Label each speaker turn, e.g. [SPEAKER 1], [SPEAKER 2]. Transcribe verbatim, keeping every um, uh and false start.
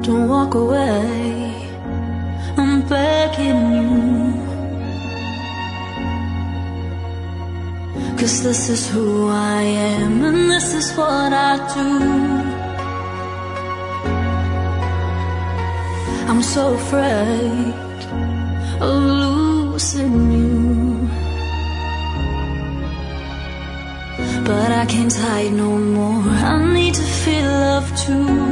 [SPEAKER 1] Don't walk away, I'm begging you, 'cause this is who I am and this is what I do. I'm so afraid of losing you, but I can't hide no more. I need to feel love too.